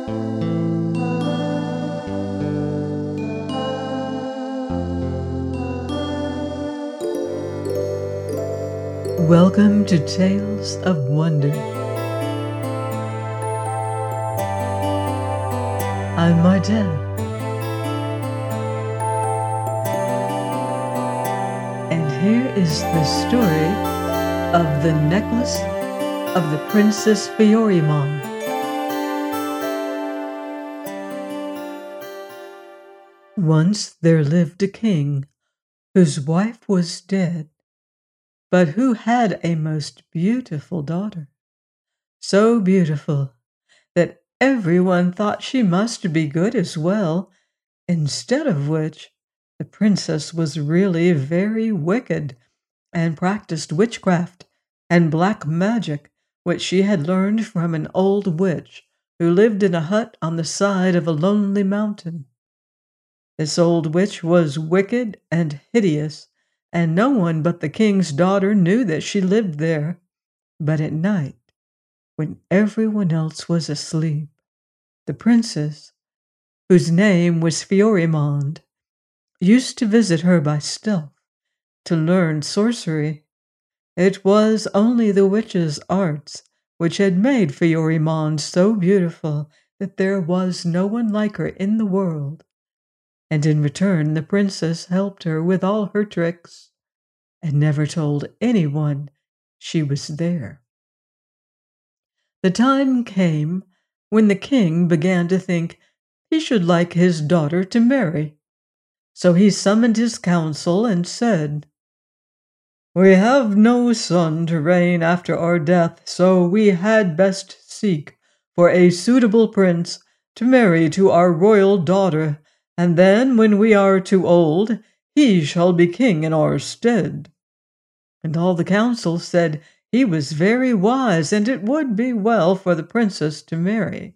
Welcome to Tales of Wonder. I'm Martell, and here is the story of the necklace of the Princess Fiorimon. Once there lived a king whose wife was dead, but who had a most beautiful daughter, so beautiful that everyone thought she must be good as well, instead of which the princess was really very wicked and practiced witchcraft and black magic, which she had learned from an old witch who lived in a hut on the side of a lonely mountain. This old witch was wicked and hideous, and no one but the king's daughter knew that she lived there. But at night, when everyone else was asleep, the princess, whose name was Fiorimond, used to visit her by stealth to learn sorcery. It was only the witch's arts which had made Fiorimond so beautiful that there was no one like her in the world, and in return the princess helped her with all her tricks and never told anyone she was there. The time came when the king began to think he should like his daughter to marry. So he summoned his council and said, "We have no son to reign after our death, so we had best seek for a suitable prince to marry to our royal daughter, and then when we are too old, he shall be king in our stead." And all the council said he was very wise, and it would be well for the princess to marry.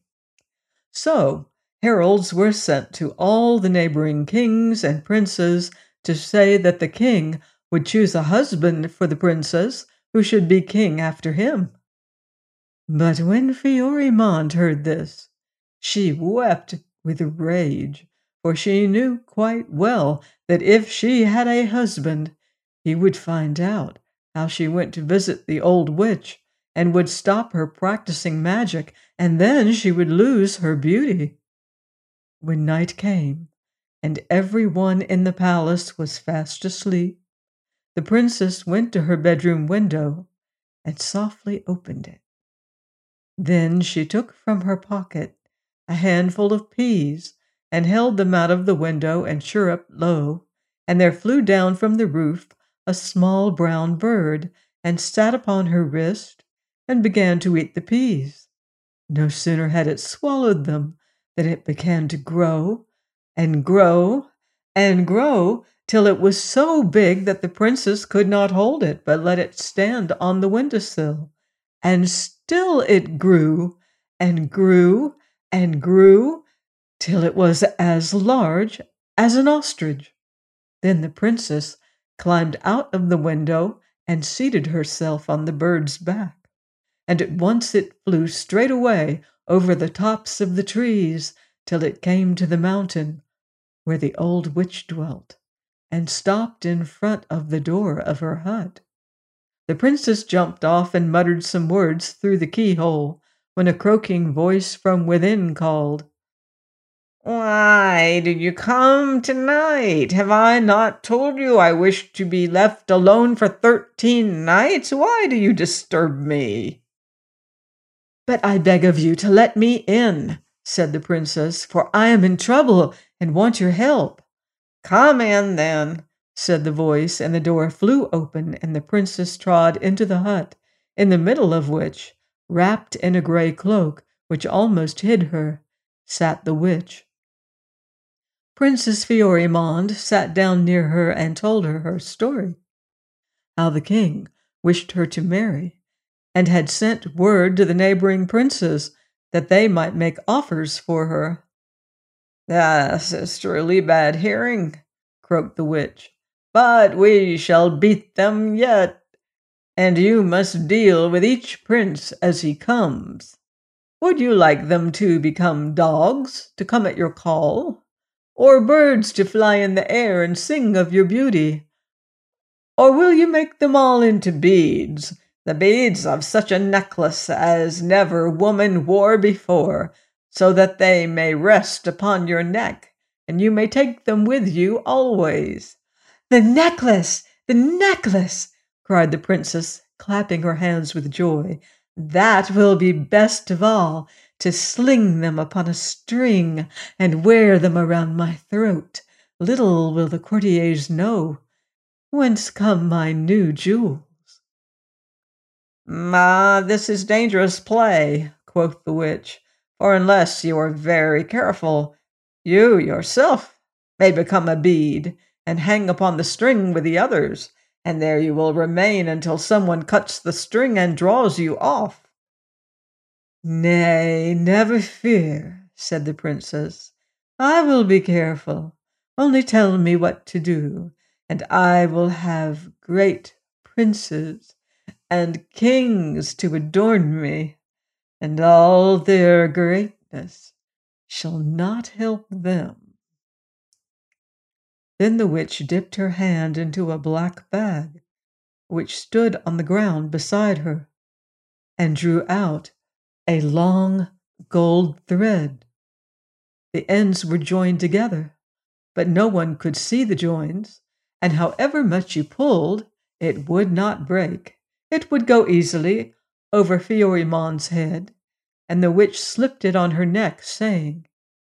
So heralds were sent to all the neighboring kings and princes to say that the king would choose a husband for the princess who should be king after him. But when Fiorimond heard this, she wept with rage, for she knew quite well that if she had a husband, he would find out how she went to visit the old witch and would stop her practicing magic, and then she would lose her beauty. When night came, and everyone in the palace was fast asleep, the princess went to her bedroom window and softly opened it. Then she took from her pocket a handful of peas and held them out of the window and chirruped low, and there flew down from the roof a small brown bird and sat upon her wrist and began to eat the peas. No sooner had it swallowed them than it began to grow and grow and grow till it was so big that the princess could not hold it, but let it stand on the windowsill. And still it grew and grew and grew till it was as large as an ostrich. Then the princess climbed out of the window and seated herself on the bird's back, and at once it flew straight away over the tops of the trees till it came to the mountain where the old witch dwelt, and stopped in front of the door of her hut. The princess jumped off and muttered some words through the keyhole, when a croaking voice from within called, "Why did you come tonight? Have I not told you I wish to be left alone for 13 nights? Why do you disturb me?" "But I beg of you to let me in," said the princess, "for I am in trouble and want your help." "Come in, then," said the voice, and the door flew open, and the princess trod into the hut, in the middle of which, wrapped in a gray cloak which almost hid her, sat the witch. Princess Fiorimond sat down near her and told her her story, how the king wished her to marry, and had sent word to the neighboring princes that they might make offers for her. "This is truly bad hearing," croaked the witch, "but we shall beat them yet, and you must deal with each prince as he comes." Would you like them to become dogs, to come at your call? Or birds to fly in the air and sing of your beauty? Or will you make them all into beads, the beads of such a necklace as never woman wore before, so that they may rest upon your neck, and you may take them with you always?" "The necklace! The necklace!" cried the princess, clapping her hands with joy. "That will be best of all, to sling them upon a string and wear them around my throat. Little will the courtiers know whence come my new jewels." "Ah, this is dangerous play," quoth the witch, "for unless you are very careful, you yourself may become a bead and hang upon the string with the others, and there you will remain until someone cuts the string and draws you off." "Nay, never fear," said the princess. "I will be careful. Only tell me what to do, and I will have great princes and kings to adorn me, and all their greatness shall not help them." Then the witch dipped her hand into a black bag, which stood on the ground beside her, and drew out a long gold thread. The ends were joined together, but no one could see the joins, and however much you pulled, it would not break. It would go easily over Fiorimond's head, and the witch slipped it on her neck, saying,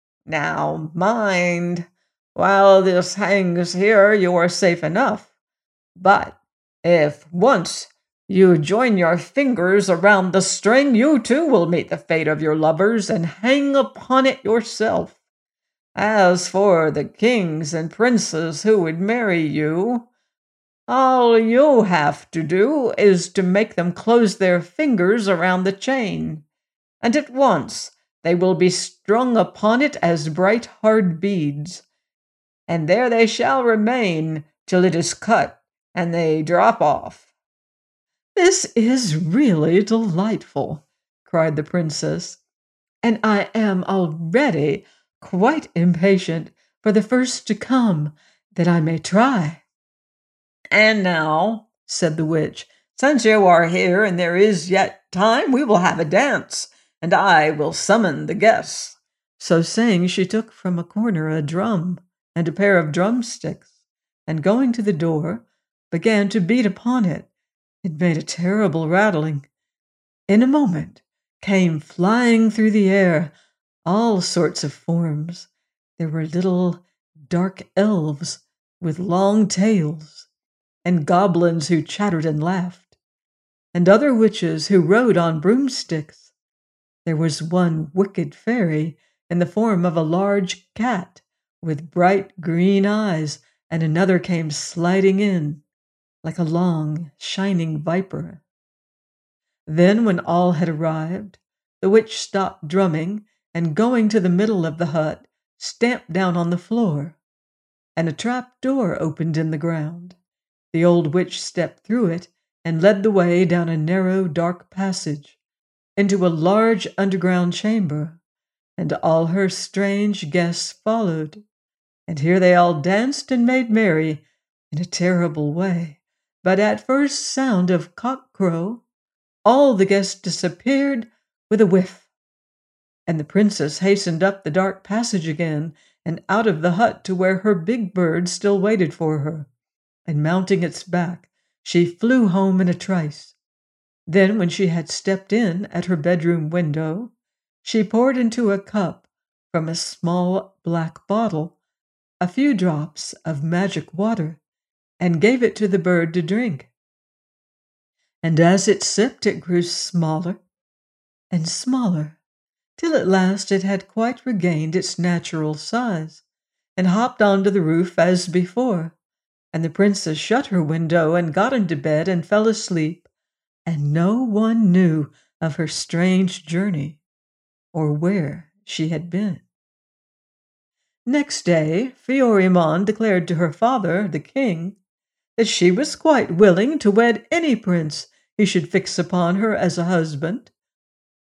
"Now mind, while this hangs here you are safe enough, but if once you join your fingers around the string, you too will meet the fate of your lovers and hang upon it yourself. As for the kings and princes who would marry you, all you have to do is to make them close their fingers around the chain, and at once they will be strung upon it as bright hard beads, and there they shall remain till it is cut and they drop off." "This is really delightful," cried the princess, "and I am already quite impatient for the first to come, that I may try." "And now," said the witch, "since you are here and there is yet time, we will have a dance, and I will summon the guests." So saying, she took from a corner a drum and a pair of drumsticks, and going to the door, began to beat upon it. It made a terrible rattling. In a moment came flying through the air all sorts of forms. There were little dark elves with long tails, and goblins who chattered and laughed, and other witches who rode on broomsticks. There was one wicked fairy in the form of a large cat with bright green eyes, and another came sliding in like a long, shining viper. Then, when all had arrived, the witch stopped drumming, and going to the middle of the hut, stamped down on the floor, and a trap door opened in the ground. The old witch stepped through it and led the way down a narrow, dark passage into a large underground chamber, and all her strange guests followed, and here they all danced and made merry in a terrible way. But at first sound of cock-crow, all the guests disappeared with a whiff, and the princess hastened up the dark passage again and out of the hut to where her big bird still waited for her, and mounting its back, she flew home in a trice. Then, when she had stepped in at her bedroom window, she poured into a cup from a small black bottle a few drops of magic water, and gave it to the bird to drink. And as it sipped, it grew smaller and smaller, till at last it had quite regained its natural size, and hopped onto the roof as before. And the princess shut her window and got into bed and fell asleep, and no one knew of her strange journey or where she had been. Next day, Fiorimond declared to her father, the king, that she was quite willing to wed any prince he should fix upon her as a husband,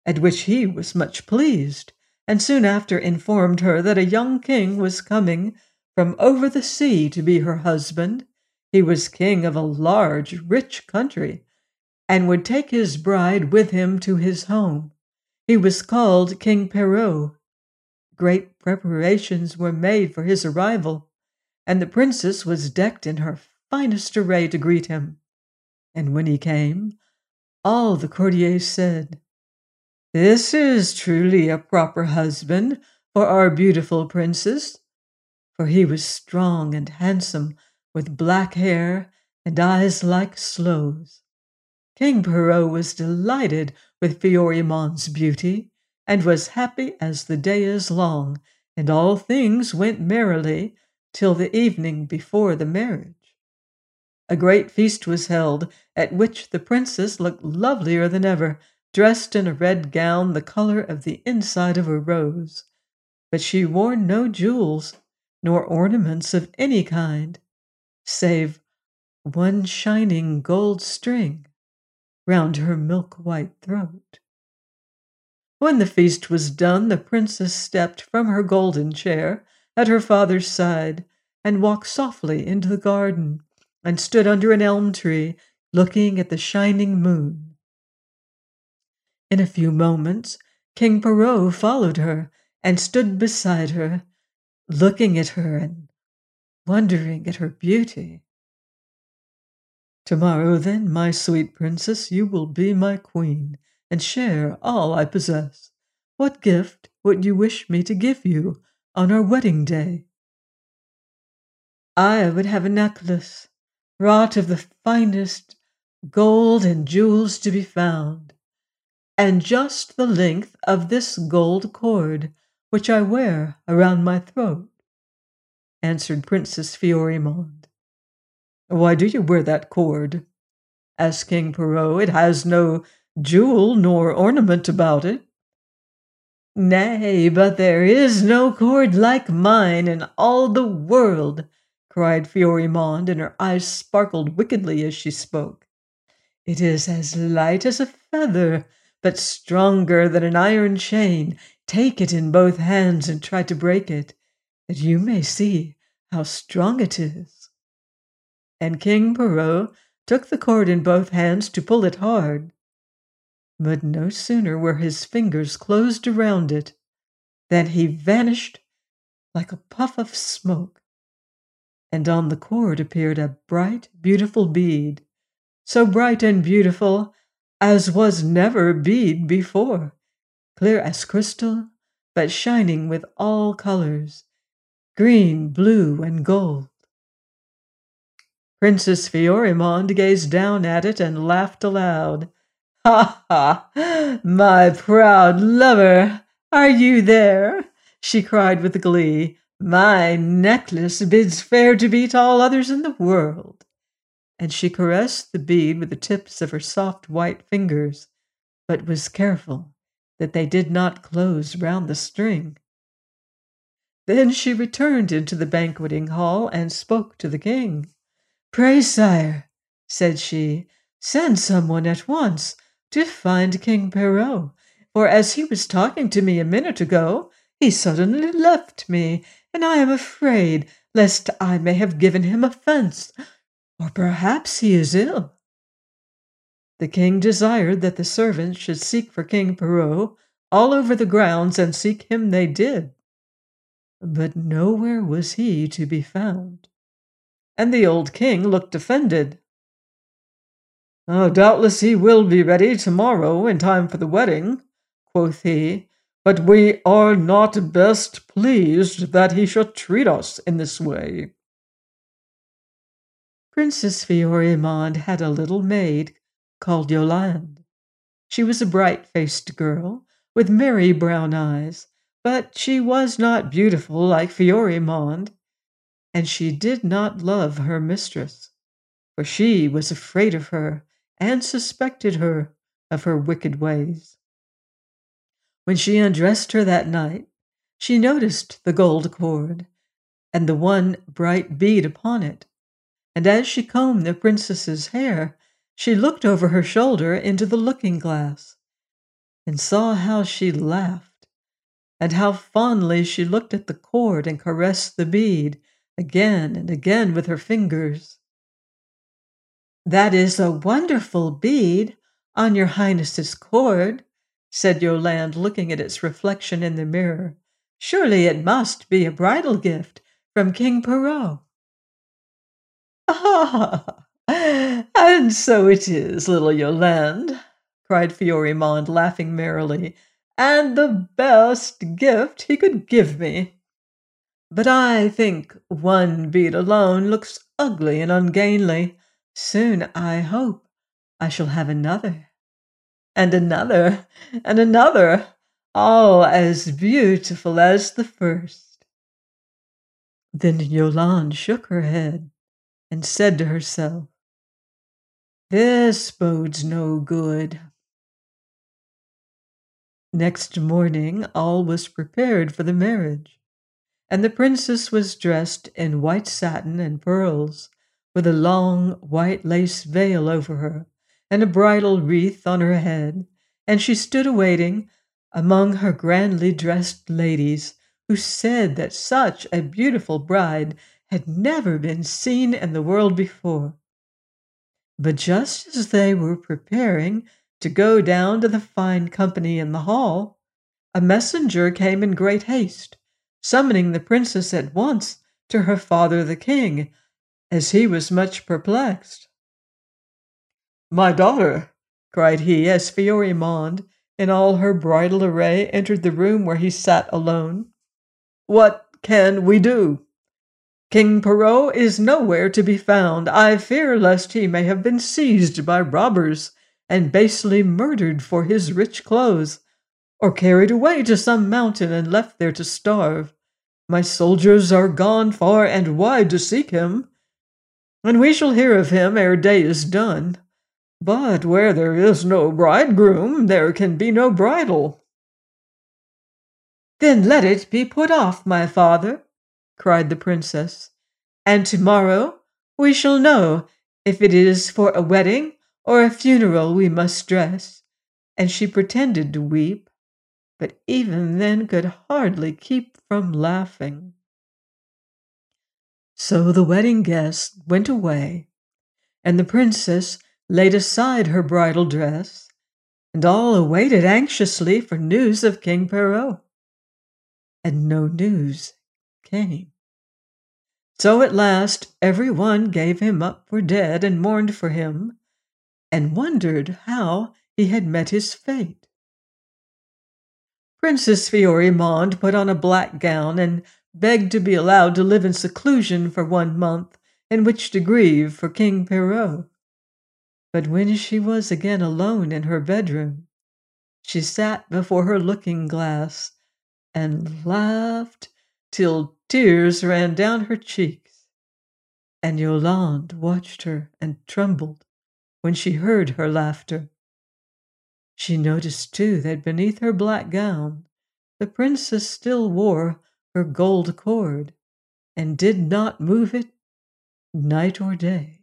at which he was much pleased, and soon after informed her that a young king was coming from over the sea to be her husband. He was king of a large, rich country, and would take his bride with him to his home. He was called King Perrault. Great preparations were made for his arrival, and the princess was decked in her finest array to greet him. And when he came, all the courtiers said, "This is truly a proper husband for our beautiful princess," for he was strong and handsome, with black hair and eyes like sloes. King Perrault was delighted with Fiorimonde's beauty, and was happy as the day is long, and all things went merrily till the evening before the marriage. A great feast was held, at which the princess looked lovelier than ever, dressed in a red gown the color of the inside of a rose. But she wore no jewels, nor ornaments of any kind, save one shining gold string round her milk-white throat. When the feast was done, the princess stepped from her golden chair at her father's side and walked softly into the garden and stood under an elm tree looking at the shining moon. In a few moments, King Perrault followed her and stood beside her, looking at her and wondering at her beauty. "Tomorrow, then, my sweet princess, you will be my queen, and share all I possess. What gift would you wish me to give you on our wedding day?" "I would have a necklace, wrought of the finest gold and jewels to be found, and just the length of this gold cord which I wear around my throat," answered Princess Fiorimonde. "Why do you wear that cord?" asked King Perrault. "It has no jewel nor ornament about it." "Nay, but there is no cord like mine in all the world," cried Fiorimonde, and her eyes sparkled wickedly as she spoke. "It is as light as a feather, but stronger than an iron chain. Take it in both hands and try to break it, that you may see how strong it is." And King Perrault took the cord in both hands to pull it hard. But no sooner were his fingers closed around it than he vanished like a puff of smoke, and on the cord appeared a bright, beautiful bead, so bright and beautiful as was never bead before, clear as crystal, but shining with all colors, green, blue, and gold. Princess Fiorimonde gazed down at it and laughed aloud. "Ha, ha! My proud lover, are you there?" she cried with glee. "My necklace bids fair to beat all others in the world." And she caressed the bead with the tips of her soft white fingers, but was careful that they did not close round the string. Then she returned into the banqueting hall and spoke to the king. "Pray, sire," said she, "send someone at once to find King Perrault, for as he was talking to me a minute ago, he suddenly left me, and I am afraid lest I may have given him offense, or perhaps he is ill." The king desired that the servants should seek for King Perrault all over the grounds, and seek him they did. But nowhere was he to be found, and the old king looked offended. "Oh, doubtless he will be ready tomorrow in time for the wedding," quoth he, "but we are not best pleased that he should treat us in this way." Princess Fiorimonde had a little maid called Yolande. She was a bright-faced girl with merry brown eyes, but she was not beautiful like Fiorimonde, and she did not love her mistress, for she was afraid of her and suspected her of her wicked ways. When she undressed her that night, she noticed the gold cord and the one bright bead upon it, and as she combed the princess's hair, she looked over her shoulder into the looking-glass, and saw how she laughed, and how fondly she looked at the cord and caressed the bead again and again with her fingers. "That is a wonderful bead on your Highness's cord," said Yolande, looking at its reflection in the mirror. "Surely it must be a bridal gift from King Perrault." "Ah, and so it is, little Yolande," cried Florimond, laughing merrily, "and the best gift he could give me. But I think one bead alone looks ugly and ungainly. Soon, I hope, I shall have another, and another, and another, all as beautiful as the first." Then Yolande shook her head and said to herself, "This bodes no good." Next morning all was prepared for the marriage, and the princess was dressed in white satin and pearls, with a long white lace veil over her, and a bridal wreath on her head, and she stood awaiting among her grandly dressed ladies, who said that such a beautiful bride had never been seen in the world before. But just as they were preparing to go down to the fine company in the hall, a messenger came in great haste, summoning the princess at once to her father the king, as he was much perplexed. "My daughter," cried he, as Florimond, in all her bridal array, entered the room where he sat alone, "what can we do? King Perrault is nowhere to be found. I fear lest he may have been seized by robbers and basely murdered for his rich clothes, or carried away to some mountain and left there to starve. My soldiers are gone far and wide to seek him, and we shall hear of him ere day is done. But where there is no bridegroom, there can be no bridal." "Then let it be put off, my father," cried the princess, "and tomorrow we shall know if it is for a wedding or a funeral we must dress." And she pretended to weep, but even then could hardly keep from laughing. So the wedding guests went away, and the princess laid aside her bridal dress, and all awaited anxiously for news of King Perrault. And no news came. So at last every one gave him up for dead and mourned for him, and wondered how he had met his fate. Princess Florimond put on a black gown and begged to be allowed to live in seclusion for 1 month, in which to grieve for King Perrault. But when she was again alone in her bedroom, she sat before her looking-glass and laughed till tears ran down her cheeks, and Yolande watched her and trembled when she heard her laughter. She noticed, too, that beneath her black gown the princess still wore her gold cord, and did not move it night or day.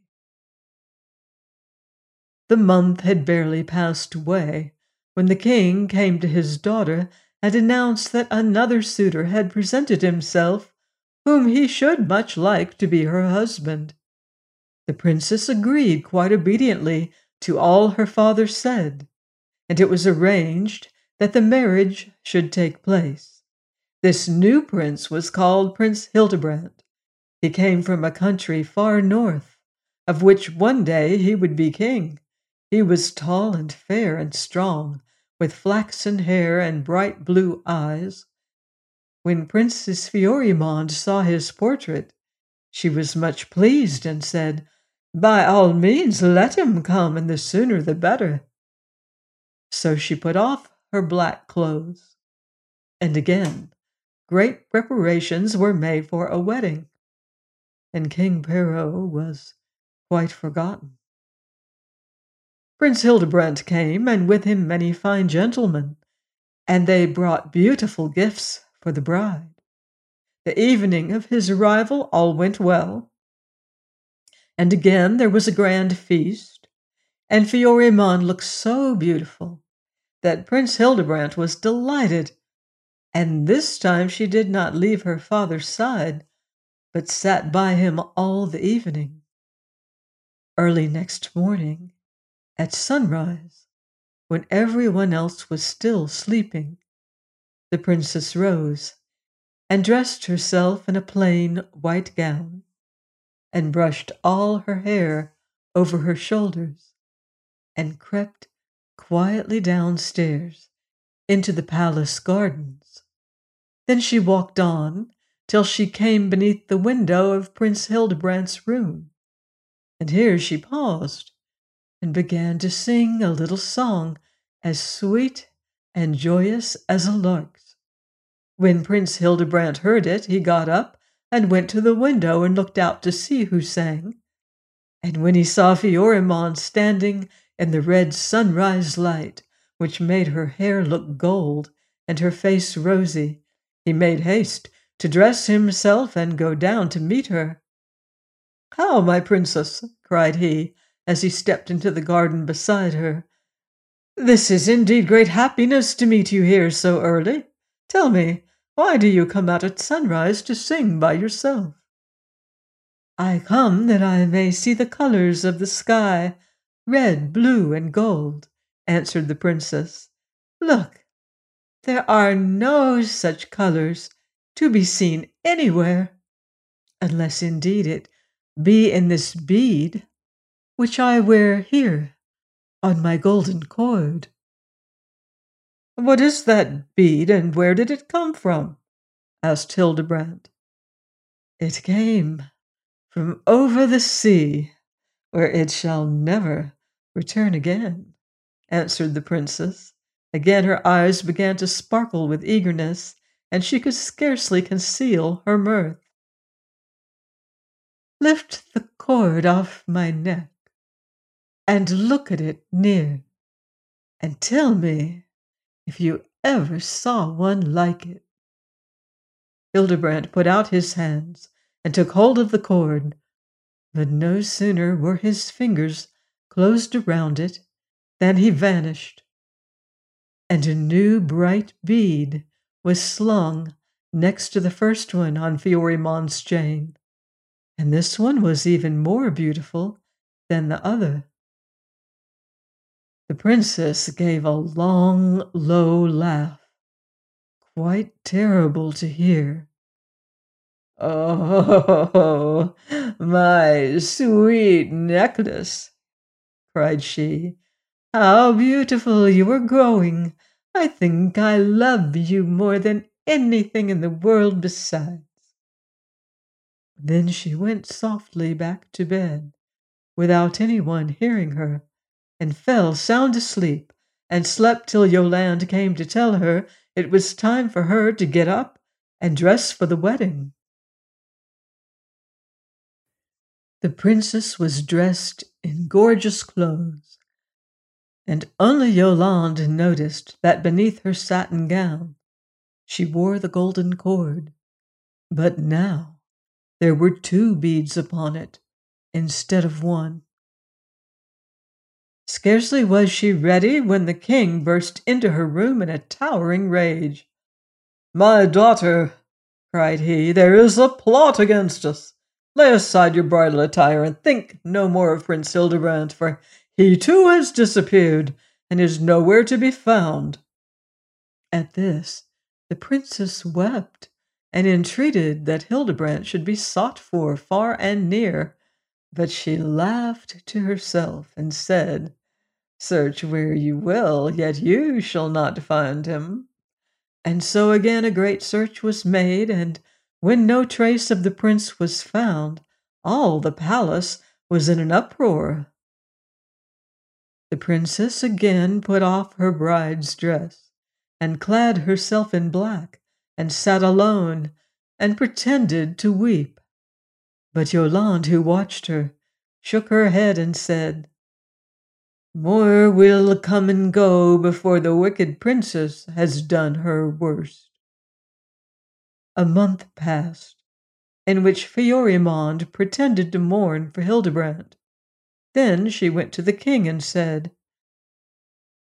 The month had barely passed away when the king came to his daughter and announced that another suitor had presented himself, whom he should much like to be her husband. The princess agreed quite obediently to all her father said, and it was arranged that the marriage should take place. This new prince was called Prince Hildebrand. He came from a country far north, of which one day he would be king. He was tall and fair and strong, with flaxen hair and bright blue eyes. When Princess Florimond saw his portrait, she was much pleased and said, "By all means let him come, and the sooner the better." So she put off her black clothes, and again great preparations were made for a wedding, and King Perrault was quite forgotten. Prince Hildebrand came, and with him many fine gentlemen, and they brought beautiful gifts for the bride. The evening of his arrival all went well, and again there was a grand feast, and Florimond looked so beautiful that Prince Hildebrand was delighted, and this time she did not leave her father's side, but sat by him all the evening. Early next morning, at sunrise, when everyone else was still sleeping, the princess rose and dressed herself in a plain white gown, and brushed all her hair over her shoulders, and crept quietly downstairs into the palace gardens. Then she walked on till she came beneath the window of Prince Hildebrand's room, and here she paused and began to sing a little song as sweet and joyous as a lark's. When Prince Hildebrand heard it, he got up and went to the window and looked out to see who sang. And when he saw Fiorimon standing in the red sunrise light, which made her hair look gold and her face rosy, he made haste to dress himself and go down to meet her. "How, my princess!" cried he, as he stepped into the garden beside her. "This is indeed great happiness to meet you here so early. Tell me, why do you come out at sunrise to sing by yourself?" "I come that I may see the colors of the sky, red, blue, and gold," answered the princess. "Look, there are no such colors to be seen anywhere, unless indeed it be in this bead which I wear here on my golden cord." "What is that bead, and where did it come from?" asked Hildebrand. "It came from over the sea, where it shall never return again," answered the princess. Again her eyes began to sparkle with eagerness, and she could scarcely conceal her mirth. "Lift the cord off my neck, and look at it near, and tell me if you ever saw one like it." Hildebrand put out his hands and took hold of the cord, but no sooner were his fingers closed around it than he vanished, and a new bright bead was slung next to the first one on Fiorimon's chain, and this one was even more beautiful than the other. The princess gave a long, low laugh, quite terrible to hear. "Oh, my sweet necklace!" cried she. "How beautiful you are growing! I think I love you more than anything in the world besides." Then she went softly back to bed, without anyone hearing her, and fell sound asleep, and slept till Yolande came to tell her it was time for her to get up and dress for the wedding. The princess was dressed in gorgeous clothes, and only Yolande noticed that beneath her satin gown she wore the golden cord, but now there were 2 beads upon it instead of 1. Scarcely was she ready when the king burst into her room in a towering rage. "My daughter," cried he, "there is a plot against us. Lay aside your bridal attire and think no more of Prince Hildebrand, for he too has disappeared and is nowhere to be found." At this, the princess wept and entreated that Hildebrand should be sought for far and near, but she laughed to herself and said, "Search where you will, yet you shall not find him." And so again a great search was made, and when no trace of the prince was found, all the palace was in an uproar. The princess again put off her bride's dress, and clad herself in black, and sat alone, and pretended to weep. But Yolande, who watched her, shook her head and said, "More will come and go before the wicked princess has done her worst." A month passed, in which Fiorimond pretended to mourn for Hildebrand. Then she went to the king and said,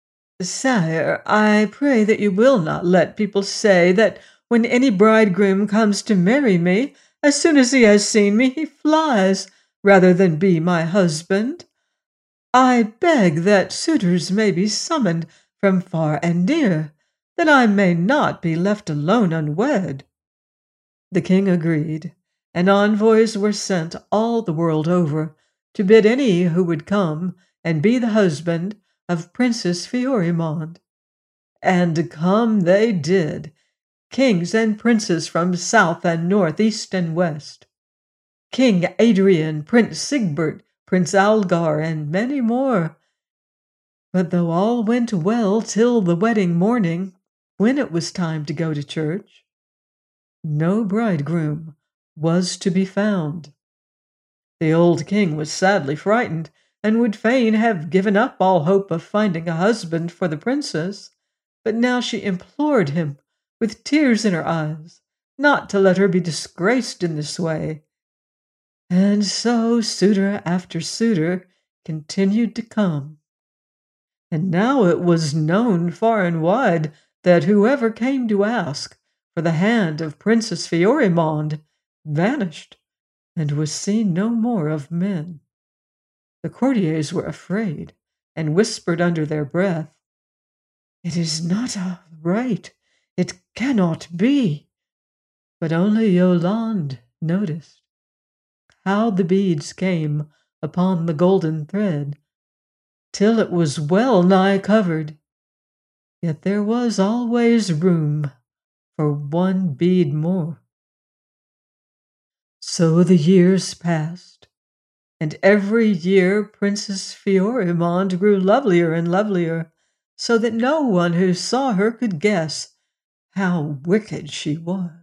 Sire, I pray that you will not let people say that when any bridegroom comes to marry me, as soon as he has seen me, he flies, rather than be my husband. I beg that suitors may be summoned from far and near, that I may not be left alone unwed. The king agreed, and envoys were sent all the world over to bid any who would come and be the husband of Princess Fiorimond. And come they did, kings and princes from south and north, east and west. King Adrian, Prince Sigbert, Prince Algar, and many more. But though all went well till the wedding morning, when it was time to go to church, no bridegroom was to be found. The old king was sadly frightened, and would fain have given up all hope of finding a husband for the princess, but now she implored him, with tears in her eyes, not to let her be disgraced in this way. And so suitor after suitor continued to come. And now it was known far and wide that whoever came to ask for the hand of Princess Fiorimond vanished and was seen no more of men. The courtiers were afraid and whispered under their breath, "It is not right. It cannot be." But only Yolande noticed how the beads came upon the golden thread, till it was well nigh covered. Yet there was always room for one bead more. So the years passed, and every year Princess Fiorimond grew lovelier and lovelier, so that no one who saw her could guess how wicked she was.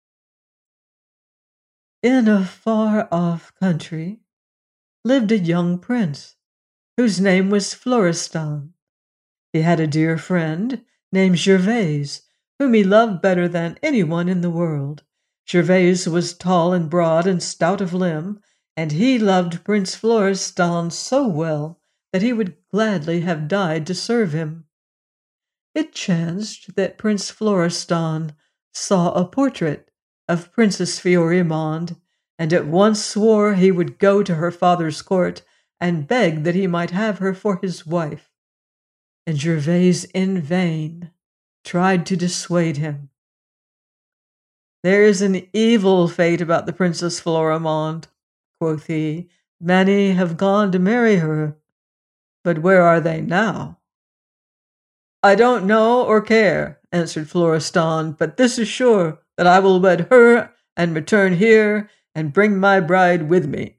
In a far-off country lived a young prince, whose name was Florestan. He had a dear friend named Gervaise, whom he loved better than anyone in the world. Gervaise was tall and broad and stout of limb, and he loved Prince Florestan so well that he would gladly have died to serve him. It chanced that Prince Florestan saw a portrait of Princess Fiorimond, and at once swore he would go to her father's court and beg that he might have her for his wife. And Gervaise in vain tried to dissuade him. "There is an evil fate about the Princess Florimond," quoth he. "Many have gone to marry her, but where are they now?" "I don't know or care," answered Florestan, "but this is sure, that I will wed her and return here and bring my bride with me."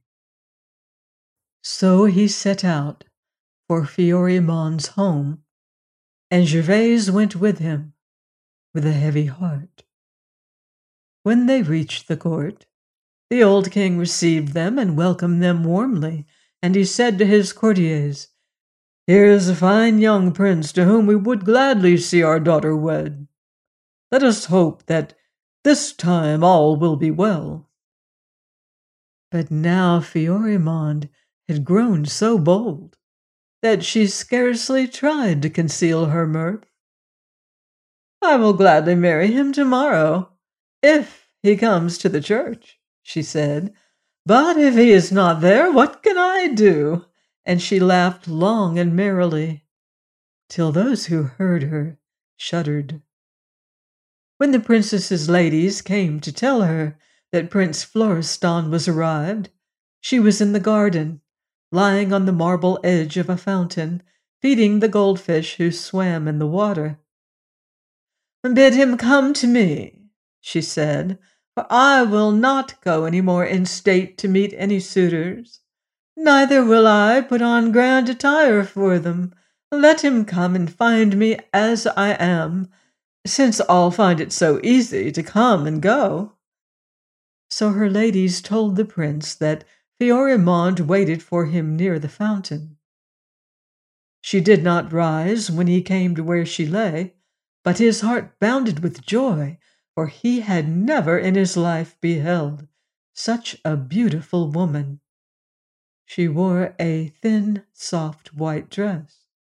So he set out for Fiorimond's home, and Gervaise went with him with a heavy heart. When they reached the court, the old king received them and welcomed them warmly, and he said to his courtiers, "Here is a fine young prince to whom we would gladly see our daughter wed. Let us hope that this time all will be well." But now Fiorimond had grown so bold that she scarcely tried to conceal her mirth. "I will gladly marry him tomorrow, if he comes to the church," she said. "But if he is not there, what can I do?" And she laughed long and merrily, till those who heard her shuddered. When the princess's ladies came to tell her that Prince Florestan was arrived, she was in the garden, lying on the marble edge of a fountain, feeding the goldfish who swam in the water. "Bid him come to me," she said, "for I will not go any more in state to meet any suitors. Neither will I put on grand attire for them. Let him come and find me as I am, since all find it so easy to come and go." So her ladies told the prince that Fiorimond waited for him near the fountain. She did not rise when he came to where she lay, but his heart bounded with joy, for he had never in his life beheld such a beautiful woman. She wore a thin, soft white dress,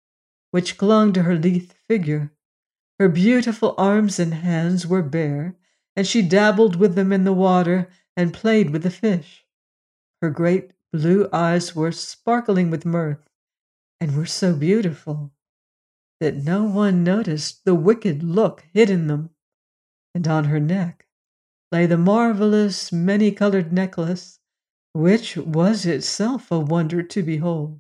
which clung to her lithe figure. Her beautiful arms and hands were bare, and she dabbled with them in the water and played with the fish. Her great blue eyes were sparkling with mirth, and were so beautiful that no one noticed the wicked look hid in them, and on her neck lay the marvelous many-colored necklace, which was itself a wonder to behold.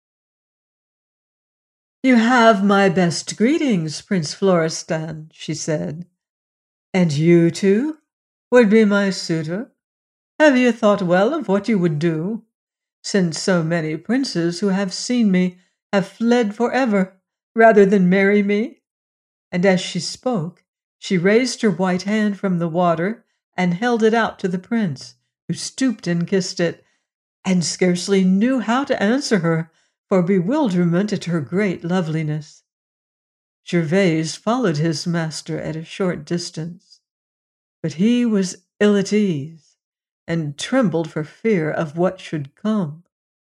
"You have my best greetings, Prince Florestan," she said. "And you, too, would be my suitor? Have you thought well of what you would do, since so many princes who have seen me have fled forever rather than marry me?" And as she spoke, she raised her white hand from the water and held it out to the prince, who stooped and kissed it, and scarcely knew how to answer her for bewilderment at her great loveliness. Gervase followed his master at a short distance, but he was ill at ease and trembled for fear of what should come.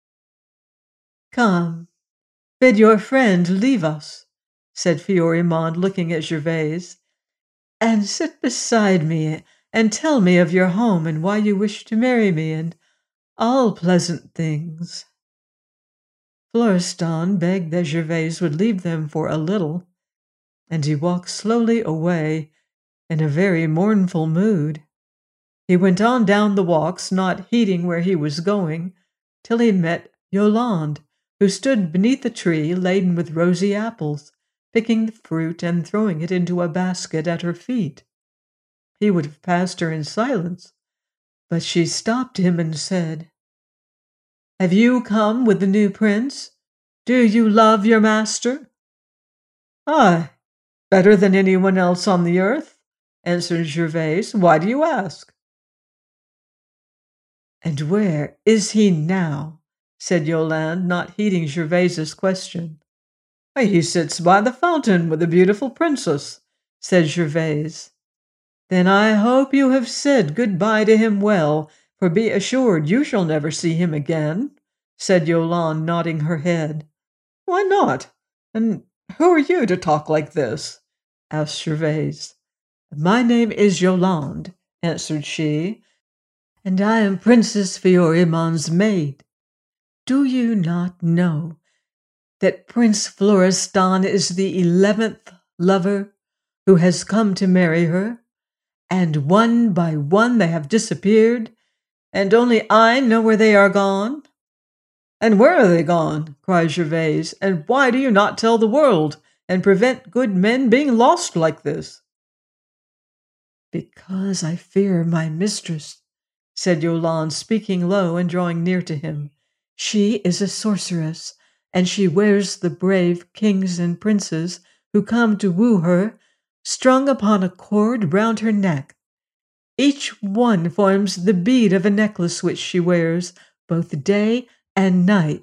"Come, bid your friend leave us," said Fiorimonde, looking at Gervase, "and sit beside me and tell me of your home and why you wish to marry me and all pleasant things." Florestan begged that Gervase would leave them for a little, and he walked slowly away in a very mournful mood. He went on down the walks, not heeding where he was going, till he met Yolande, who stood beneath a tree laden with rosy apples, picking the fruit and throwing it into a basket at her feet. He would have passed her in silence, but she stopped him and said, "Have you come with the new prince? Do you love your master?" "Aye, better than anyone else on the earth," answered Gervase. "Why do you ask?" "And where is he now?" said Yolande, not heeding Gervase's question. "He sits by the fountain with the beautiful princess," said Gervase. "Then I hope you have said good-bye to him well, for be assured you shall never see him again," said Yolande, nodding her head. "Why not? And who are you to talk like this?" asked Gervase. "My name is Yolande," answered she, "and I am Princess Fiorimonde's maid. Do you not know that Prince Florestan is the 11th lover who has come to marry her, and one by one they have disappeared, and only I know where they are gone?" "And where are they gone?" cried Gervase, "and why do you not tell the world, and prevent good men being lost like this?" "Because I fear my mistress," said Yolande, speaking low and drawing near to him. "She is a sorceress, and she wears the brave kings and princes who come to woo her strung upon a cord round her neck. Each one forms the bead of a necklace which she wears both day and night.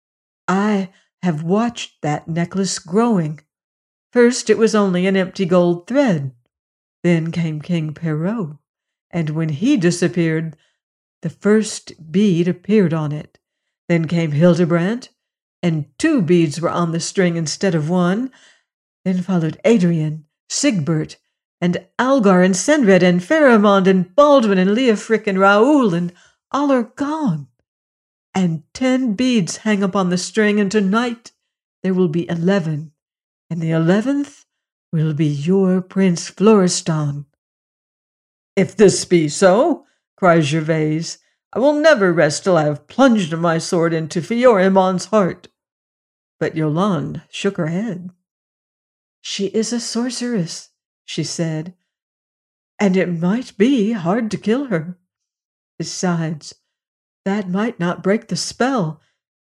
I have watched that necklace growing. First it was only an empty gold thread. Then came King Perrault, and when he disappeared, the first bead appeared on it. Then came Hildebrandt, and 2 beads were on the string instead of 1. Then followed Adrian, Sigbert, and Algar, and Senred, and Pharamond, and Baldwin, and Leofric, and Raoul, and all are gone. And 10 beads hang upon the string, and tonight there will be 11, and the 11th will be your Prince Florestan." "If this be so," cried Gervase, "I will never rest till I have plunged my sword into Fiorimonde's heart." But Yolande shook her head. "She is a sorceress," she said, "and it might be hard to kill her. Besides, that might not break the spell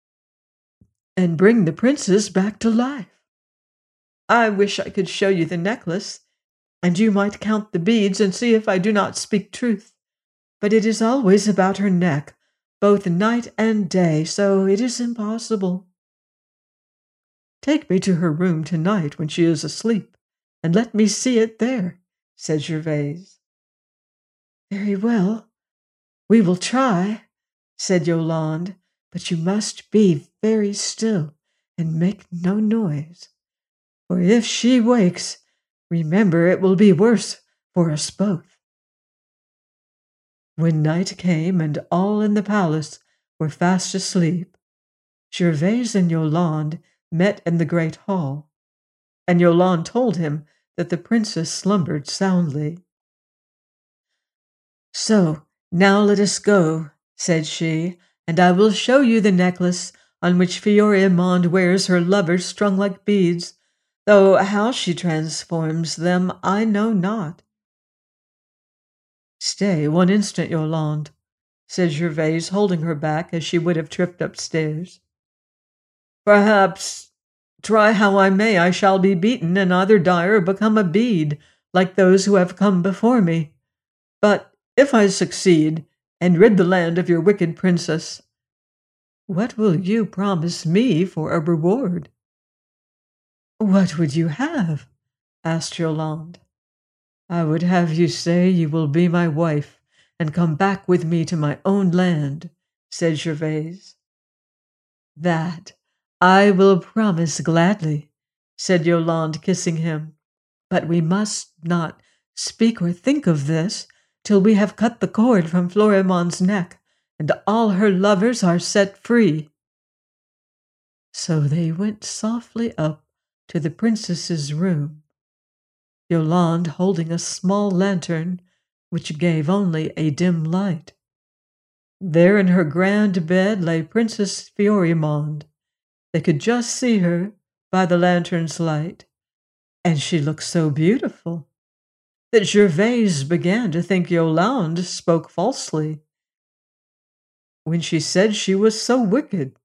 and bring the princess back to life. I wish I could show you the necklace, and you might count the beads and see if I do not speak truth. But it is always about her neck, both night and day, so it is impossible." "Take me to her room tonight when she is asleep, and let me see it there," said Gervase. "Very well, we will try," said Yolande, "but you must be very still, and make no noise, for if she wakes, remember it will be worse for us both." When night came and all in the palace were fast asleep, Gervais and Yolande met in the great hall, and Yolande told him that the princess slumbered soundly. "So now let us go," said she, "and I will show you the necklace on which Florimond wears her lover strung like beads, though how she transforms them I know not." "Stay 1 instant, Yolande," said Gervais, holding her back as she would have tripped upstairs. "Perhaps, try how I may, I shall be beaten and either die or become a bead, like those who have come before me. But if I succeed, and rid the land of your wicked princess, what will you promise me for a reward?" "What would you have?" asked Yolande. "I would have you say you will be my wife and come back with me to my own land," said Gervais. "That I will promise gladly," said Yolande, kissing him. "But we must not speak or think of this till we have cut the cord from Florimond's neck and all her lovers are set free." So they went softly up to the princess's room, Yolande holding a small lantern which gave only a dim light. There in her grand bed lay Princess Florimond. They could just see her by the lantern's light, and she looked so beautiful that Gervais began to think Yolande spoke falsely when she said she was so wicked.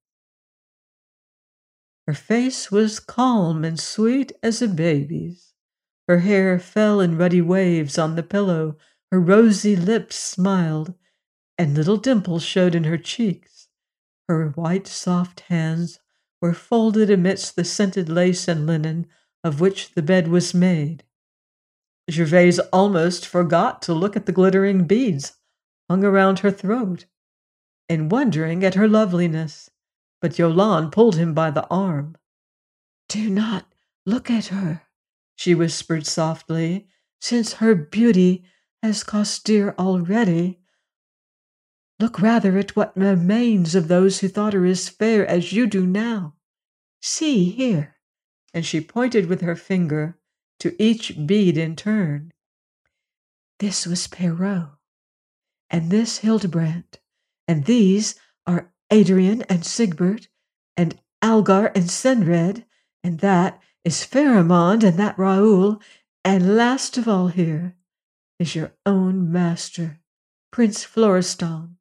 Her face was calm and sweet as a baby's. Her hair fell in ruddy waves on the pillow, her rosy lips smiled, and little dimples showed in her cheeks. Her white, soft hands were folded amidst the scented lace and linen of which the bed was made. Gervais almost forgot to look at the glittering beads hung around her throat, and wondering at her loveliness, but Yolande pulled him by the arm. "Do not look at her," she whispered softly, "since her beauty has cost dear already. Look rather at what remains of those who thought her as fair as you do now. See here," and she pointed with her finger to each bead in turn. "This was Perrault, and this Hildebrand, and these are Adrian and Sigbert, and Algar and Senred, and that is Pharamond, and that Raoul, and last of all here is your own master, Prince Florestan.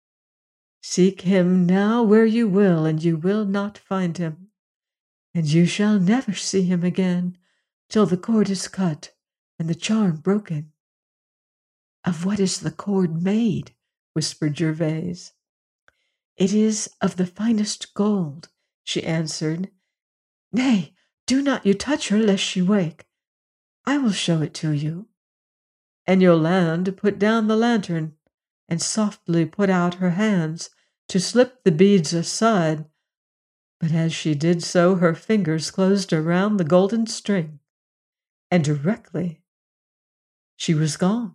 Seek him now where you will, and you will not find him, and you shall never see him again till the cord is cut and the charm broken." "Of what is the cord made?" whispered Gervais. "It is of the finest gold," she answered. "Nay, do not you touch her lest she wake. I will show it to you." And Yolande put down the lantern and softly put out her hands to slip the beads aside, but as she did so her fingers closed around the golden string, and directly she was gone.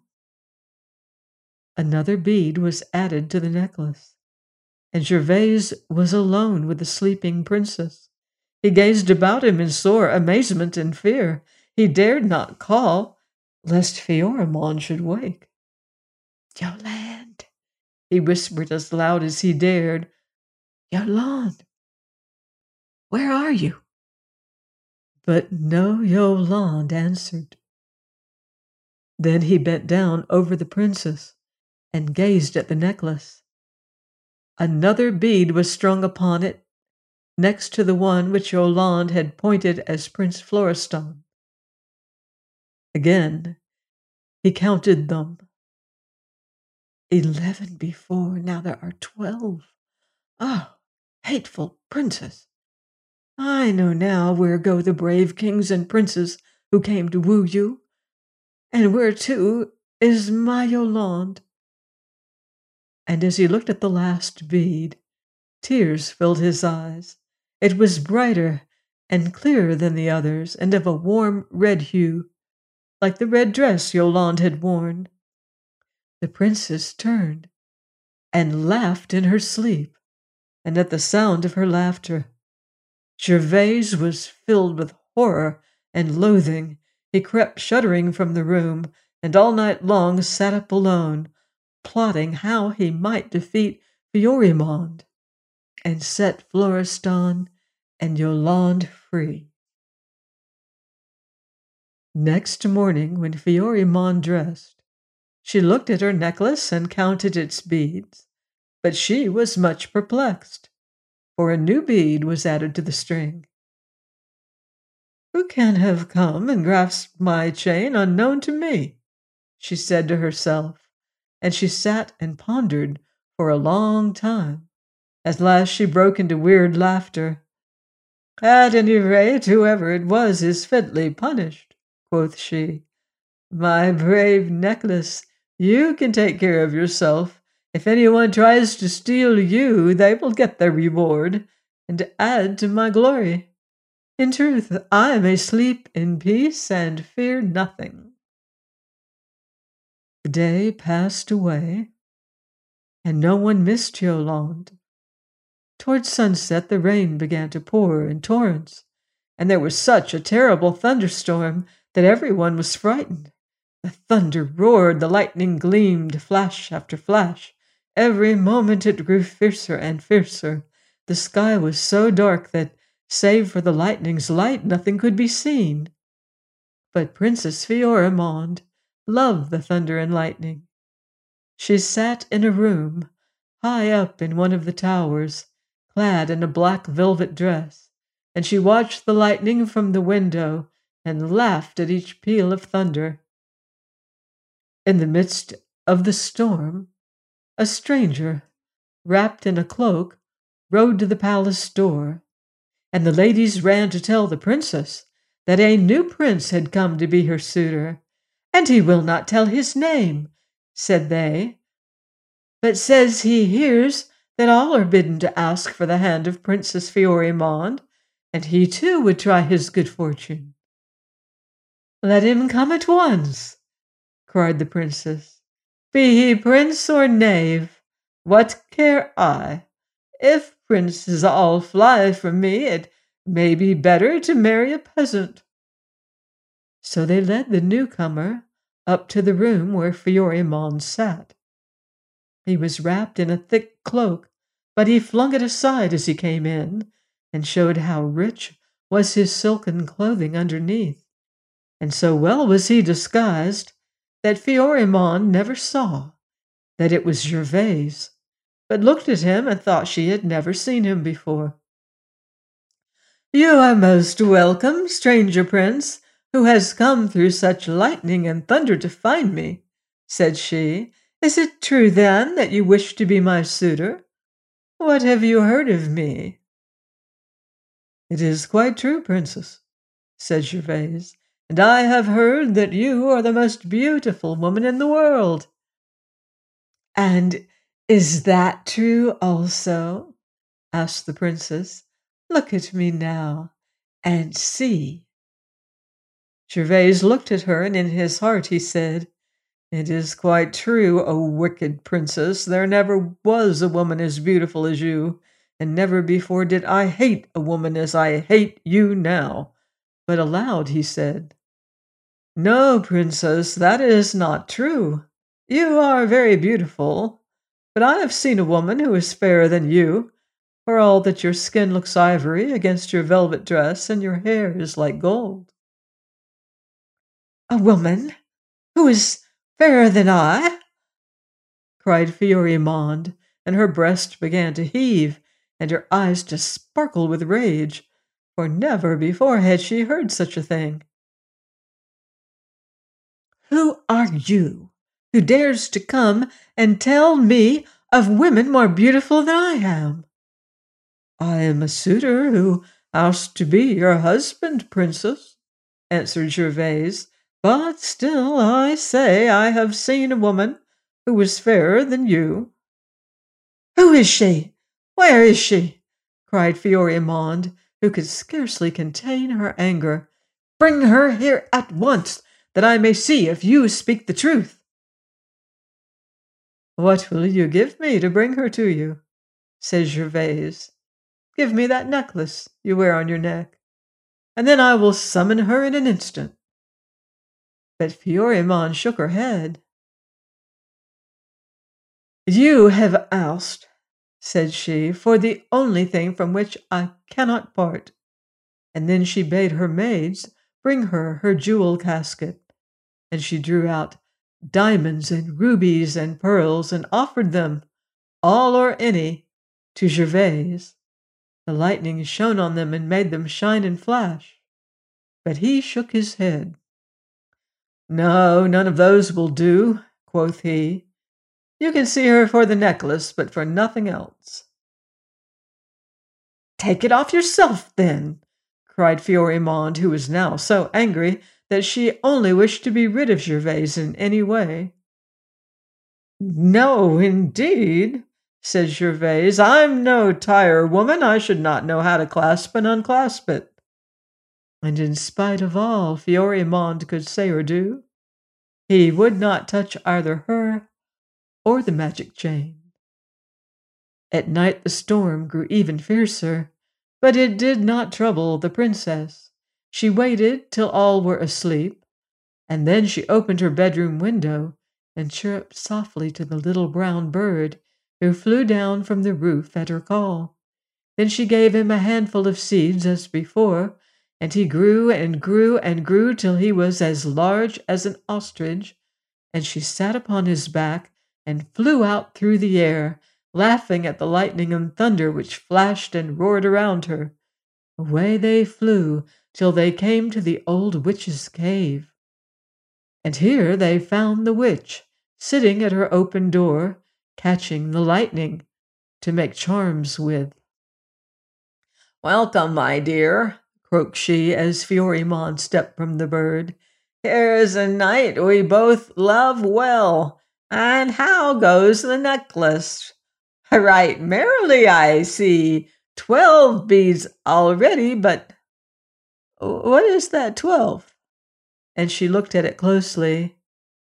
Another bead was added to the necklace, and Gervais was alone with the sleeping princess. He gazed about him in sore amazement and fear. He dared not call, lest Florimond should wake. "Yolande," he whispered as loud as he dared. "Yolande, where are you?" But no Yolande answered. Then he bent down over the princess and gazed at the necklace. Another bead was strung upon it, next to the one which Yolande had pointed as Prince Florestan. Again he counted them. 11 before, now there are 12. Oh, hateful princess! I know now where go the brave kings and princes who came to woo you, and where, too, is my Yolande. And as he looked at the last bead, tears filled his eyes, It was brighter and clearer than the others, and of a warm red hue, like the red dress Yolande had worn. The princess turned and laughed in her sleep, and at the sound of her laughter, Gervais was filled with horror and loathing. He crept shuddering from the room, and all night long sat up alone, plotting how he might defeat Florimond and set Florestan and Yolande free. Next morning, when Florimond dressed, she looked at her necklace and counted its beads, but she was much perplexed, for a new bead was added to the string. "Who can have come and grasped my chain unknown to me?" she said to herself, and she sat and pondered for a long time. At last she broke into weird laughter. "At any rate, whoever it was is fitly punished," quoth she. "My brave necklace, you can take care of yourself. If anyone tries to steal you, they will get their reward, and add to my glory. In truth, I may sleep in peace and fear nothing." The day passed away, and no one missed Yolande. Towards sunset the rain began to pour in torrents, and there was such a terrible thunderstorm that everyone was frightened. The thunder roared, the lightning gleamed, flash after flash. Every moment it grew fiercer and fiercer. The sky was so dark that, save for the lightning's light, nothing could be seen. But Princess Florimond loved the thunder and lightning. She sat in a room high up in one of the towers, clad in a black velvet dress, and she watched the lightning from the window and laughed at each peal of thunder. In the midst of the storm, a stranger, wrapped in a cloak, rode to the palace door, and the ladies ran to tell the princess that a new prince had come to be her suitor. "And he will not tell his name," said they, "but says he hears that all are bidden to ask for the hand of Princess Florimond, and he too would try his good fortune." "Let him come at once," cried the princess. "Be he prince or knave, what care I? If princes all fly from me, it may be better to marry a peasant." So they led the newcomer up to the room where Florimond sat. He was wrapped in a thick cloak, but he flung it aside as he came in, and showed how rich was his silken clothing underneath. And so well was he disguised that Florimond never saw that it was Gervais, but looked at him and thought she had never seen him before. "You are most welcome, stranger prince, who has come through such lightning and thunder to find me," said she. "Is it true, then, that you wish to be my suitor? What have you heard of me?" "It is quite true, princess," said Gervais, "and I have heard that you are the most beautiful woman in the world." "And is that true also?" asked the princess. "Look at me now, and see." Gervais looked at her, and in his heart he said, "It is quite true, O wicked princess. There never was a woman as beautiful as you, and never before did I hate a woman as I hate you now." But aloud he said, "No, princess, that is not true. You are very beautiful, but I have seen a woman who is fairer than you, for all that your skin looks ivory against your velvet dress, and your hair is like gold." "A woman who is fairer than I?" cried Florimond, and her breast began to heave, and her eyes to sparkle with rage, for never before had she heard such a thing. "Who are you who dares to come and tell me of women more beautiful than I am?" "I am a suitor who asks to be your husband, princess," answered Gervais. "But still I say I have seen a woman who was fairer than you." "Who is she? Where is she?" cried Fiorimonde, who could scarcely contain her anger. "Bring her here at once, that I may see if you speak the truth." "What will you give me to bring her to you?" said Gervaise. "Give me that necklace you wear on your neck, and then I will summon her in an instant." But Fiorimonde shook her head. "You have asked," said she, "for the only thing from which I cannot part." And then she bade her maids bring her her jewel casket, and she drew out diamonds and rubies and pearls and offered them, all or any, to Gervaise. The lightning shone on them and made them shine and flash. But he shook his head. "No, none of those will do," quoth he. "You can see her for the necklace, but for nothing else." "Take it off yourself, then," cried Fiorimonde, who was now so angry that she only wished to be rid of Gervaise in any way. "No, indeed," said Gervaise. "I'm no tire woman. I should not know how to clasp and unclasp it." And in spite of all Fiorimonde could say or do, he would not touch either her or the magic chain. At night the storm grew even fiercer, but it did not trouble the princess. She waited till all were asleep, and then she opened her bedroom window and chirruped softly to the little brown bird who flew down from the roof at her call. Then she gave him a handful of seeds as before, and he grew and grew and grew till he was as large as an ostrich, and she sat upon his back and flew out through the air, laughing at the lightning and thunder which flashed and roared around her. Away they flew till they came to the old witch's cave. And here they found the witch, sitting at her open door, catching the lightning to make charms with. "Welcome, my dear," croaked she as Fiorimonde stepped from the bird. "Here's a knight we both love well. And how goes the necklace? Right merrily, I see. 12 beads already, but what is that 12? And she looked at it closely.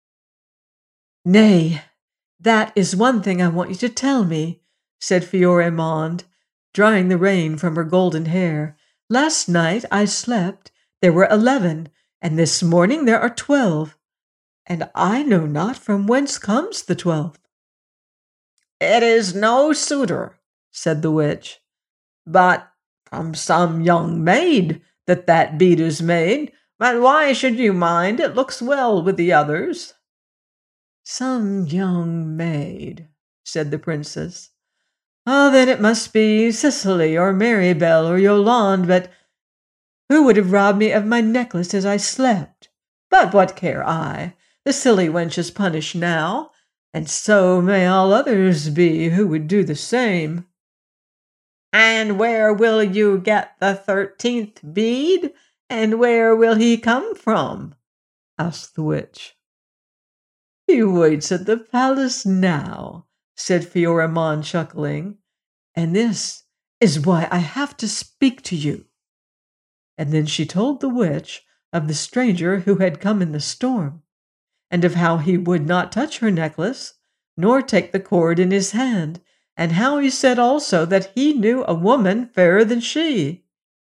"Nay, that is one thing I want you to tell me," said Fiorimonde, drying the rain from her golden hair. "Last night I slept, there were 11, and this morning there are 12, and I know not from whence comes the 12th." "It is no suitor," said the witch, "but from some young maid that bead is made. But why should you mind? It looks well with the others." "Some young maid," said the princess. "Ah, then it must be Cicely or Marybelle or Yolande, but who would have robbed me of my necklace as I slept? But what care I? The silly wench is punished now, and so may all others be who would do the same." "And where will you get the 13th bead? And where will he come from?" asked the witch. "He waits at the palace now," said Fiorimonde, chuckling, "and this is why I have to speak to you." And then she told the witch of the stranger who had come in the storm, and of how he would not touch her necklace, nor take the cord in his hand, and how he said also that he knew a woman fairer than she.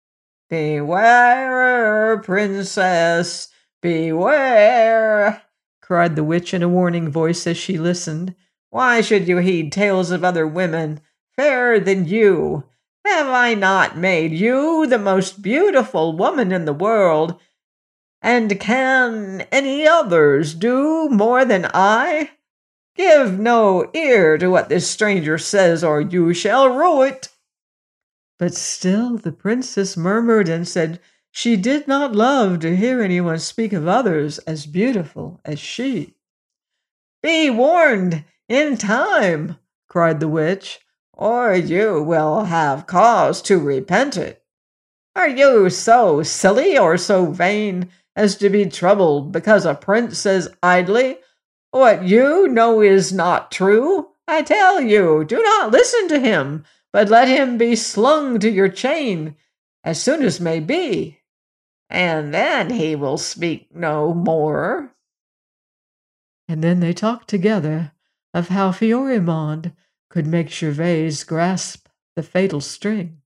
"Beware, princess, beware!" cried the witch in a warning voice as she listened. "Why should you heed tales of other women fairer than you? Have I not made you the most beautiful woman in the world? And can any others do more than I? Give no ear to what this stranger says, or you shall rue it." But still the princess murmured and said she did not love to hear anyone speak of others as beautiful as she. "Be warned in time," cried the witch, "or you will have cause to repent it. Are you so silly or so vain as to be troubled because a prince says idly what you know is not true? I tell you, do not listen to him. but let him be slung to your chain as soon as may be, and then he will speak no more." And then they talked together of how Florimond could make Gervais grasp the fatal string.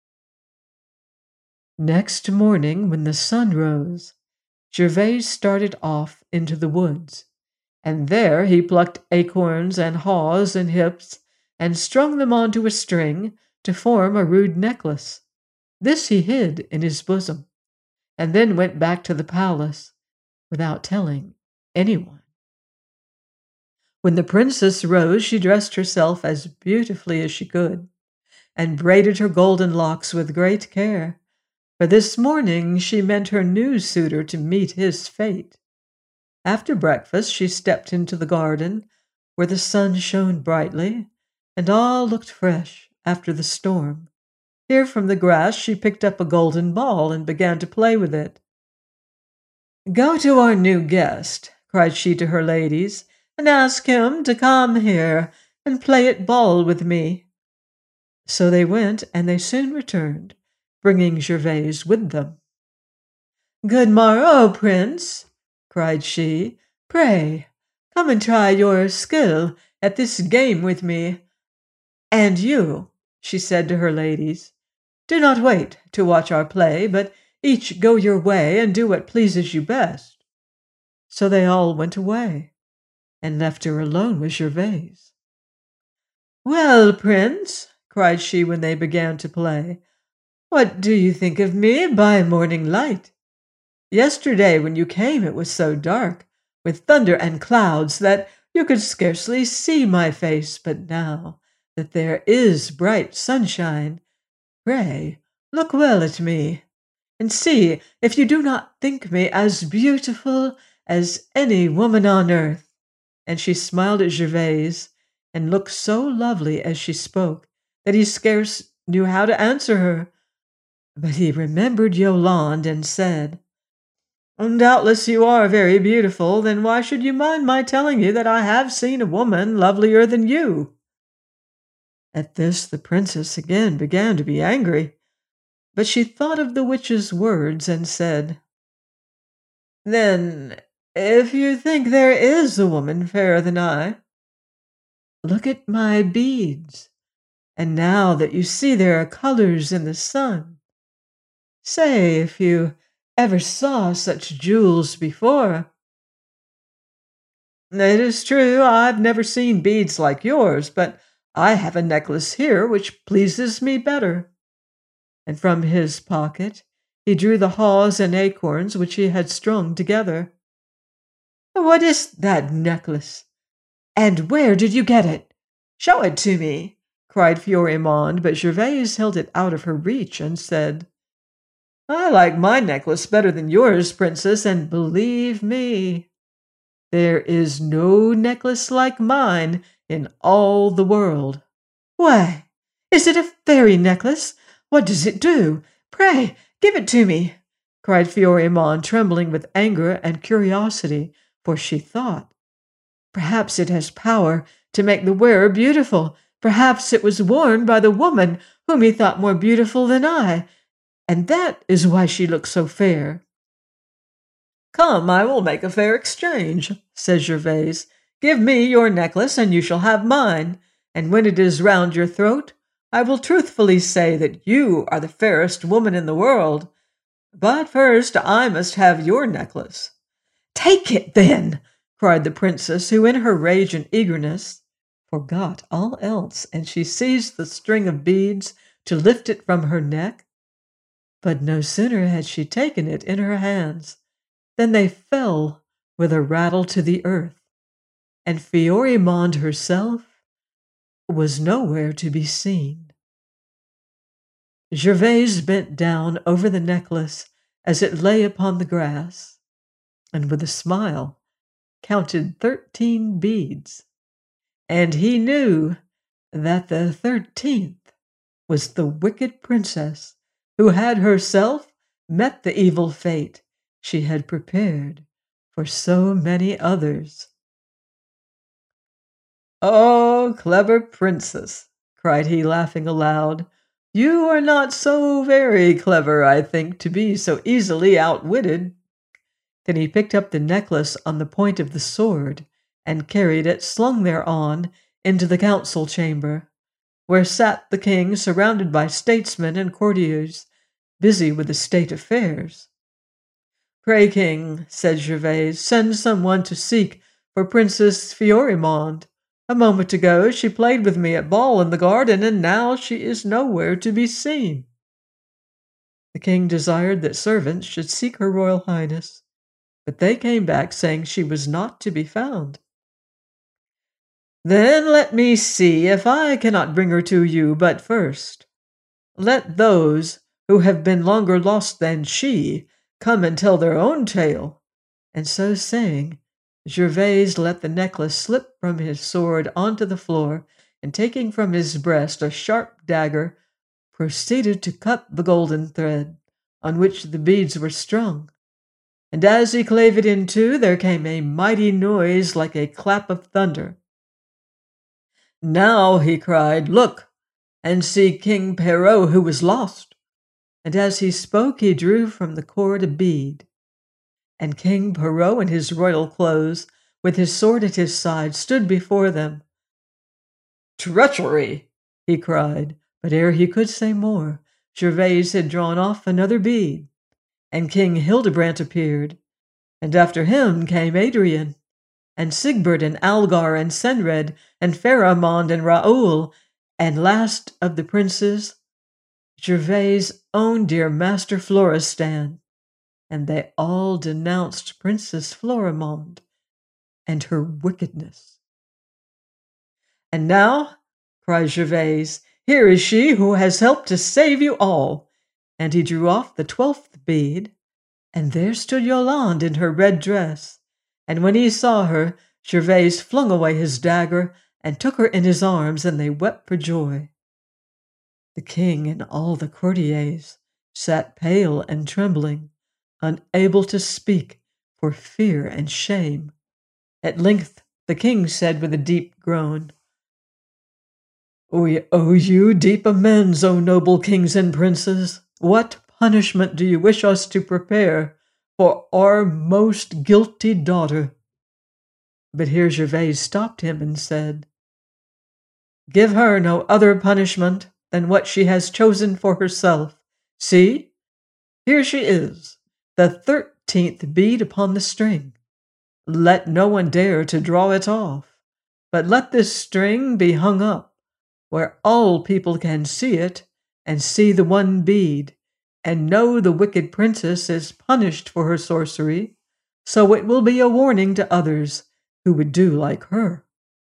Next morning, when the sun rose, Gervais started off into the woods, and there he plucked acorns and haws and hips and strung them onto a string to form a rude necklace. This he hid in his bosom, and then went back to the palace without telling anyone. When the princess rose, she dressed herself as beautifully as she could, and braided her golden locks with great care, for this morning she meant her new suitor to meet his fate. After breakfast, she stepped into the garden, where the sun shone brightly, and all looked fresh after the storm. Here from the grass she picked up a golden ball and began to play with it. "Go to our new guest," cried she to her ladies, "and ask him to come here and play at ball with me." So they went, and they soon returned, bringing Gervais with them. "Good morrow, Prince," cried she. "Pray, come and try your skill at this game with me. And you," she said to her ladies, "do not wait to watch our play, but each go your way and do what pleases you best." So they all went away, and left her alone with Gervais. "Well, Prince," cried she when they began to play, "what do you think of me by morning light? Yesterday when you came it was so dark, with thunder and clouds, that you could scarcely see my face, but now that there is bright sunshine, pray look well at me, and see if you do not think me as beautiful as any woman on earth." And she smiled at Gervais, and looked so lovely as she spoke that he scarce knew how to answer her. But he remembered Yolande and said, "Doubtless you are very beautiful, then why should you mind my telling you that I have seen a woman lovelier than you?" At this the princess again began to be angry, but she thought of the witch's words and said, "Then, if you think there is a woman fairer than I, look at my beads, and now that you see their colors in the sun, say if you ever saw such jewels before." "It is true, I've never seen beads like yours, but I have a necklace here which pleases me better." And from his pocket he drew the haws and acorns which he had strung together. "What is that necklace? And where did you get it? Show it to me," cried Florimond, but Gervais held it out of her reach and said, "I like my necklace better than yours, Princess, and believe me, there is no necklace like mine in all the world." "Why, is it a fairy necklace? What does it do? Pray, give it to me," cried Florimond, trembling with anger and curiosity, for she thought, "Perhaps it has power to make the wearer beautiful. Perhaps it was worn by the woman whom he thought more beautiful than I, and that is why she looks so fair." "Come, I will make a fair exchange," said Gervais. "Give me your necklace, and you shall have mine, and when it is round your throat, I will truthfully say that you are the fairest woman in the world. But first I must have your necklace." "Take it, then," cried the princess, who in her rage and eagerness forgot all else, and she seized the string of beads to lift it from her neck. But no sooner had she taken it in her hands than they fell with a rattle to the earth, and Florimond herself was nowhere to be seen. Gervais bent down over the necklace as it lay upon the grass, and with a smile counted 13 beads, and he knew that the 13th was the wicked princess who had herself met the evil fate she had prepared for so many others. "Oh, clever princess!" cried he, laughing aloud. "You are not so very clever, I think, to be so easily outwitted." Then he picked up the necklace on the point of the sword, and carried it, slung thereon, into the council chamber, where sat the king, surrounded by statesmen and courtiers, busy with the state affairs. "Pray, king," said Gervaise, "send someone to seek for Princess Florimond. A moment ago she played with me at ball in the garden, and now she is nowhere to be seen." The king desired that servants should seek her royal highness, but they came back saying she was not to be found. "Then let me see if I cannot bring her to you, but first let those who have been longer lost than she come and tell their own tale." And so saying, Gervaise let the necklace slip from his sword onto the floor, and taking from his breast a sharp dagger, proceeded to cut the golden thread on which the beads were strung. And as he clave it in two, there came a mighty noise like a clap of thunder. "Now," he cried, "look and see King Perrault, who was lost." And as he spoke, he drew from the cord a bead. And King Perrault, in his royal clothes, with his sword at his side, stood before them. "Treachery!" he cried, but ere he could say more, Gervaise had drawn off another bead, and King Hildebrand appeared, and after him came Adrian, and Sigbert, and Algar, and Senred, and Pharamond, and Raoul, and last of the princes, Gervaise' own dear master Florestan, and they all denounced Princess Florimond and her wickedness. "And now," cried Gervaise, "here is she who has helped to save you all." And he drew off the 12th bead, and there stood Yolande in her red dress. And when he saw her, Gervaise flung away his dagger and took her in his arms, and they wept for joy. The king and all the courtiers sat pale and trembling, unable to speak for fear and shame. At length the king said with a deep groan, "We owe you deep amends, O noble kings and princes. What punishment do you wish us to prepare for our most guilty daughter?" But here Gervaise stopped him and said, "Give her no other punishment than what she has chosen for herself. See, here she is, the 13th bead upon the string. Let no one dare to draw it off, but let this string be hung up where all people can see it and see the one bead, and know the wicked princess is punished for her sorcery, so it will be a warning to others who would do like her."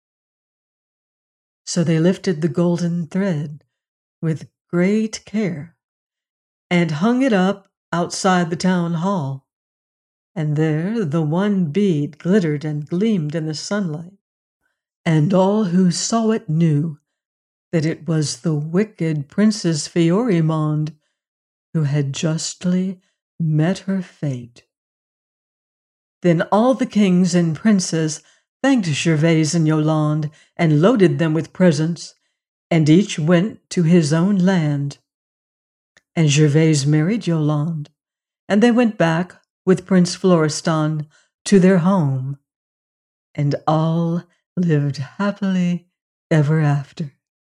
So they lifted the golden thread with great care and hung it up outside the town hall, and there the one bead glittered and gleamed in the sunlight, and all who saw it knew that it was the wicked Princess Florimond who had justly met her fate. Then all the kings and princes thanked Gervaise and Yolande, and loaded them with presents, and each went to his own land. And Gervaise married Yolande, and they went back with Prince Florestan to their home, and all lived happily ever after.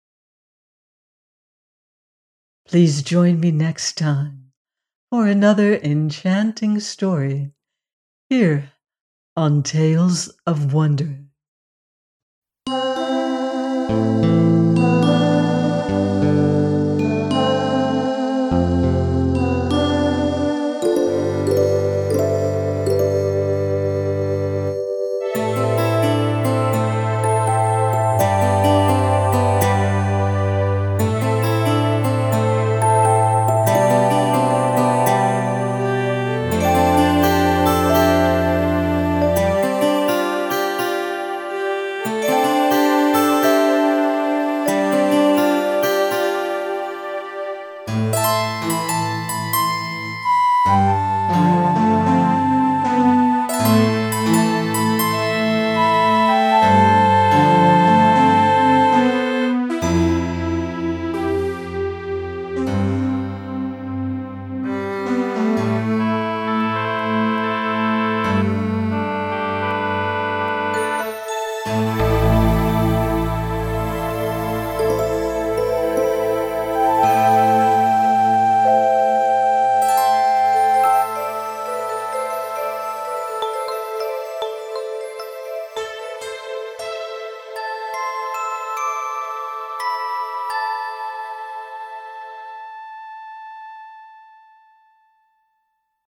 Please join me next time for another enchanting story here on Tales of Wonder.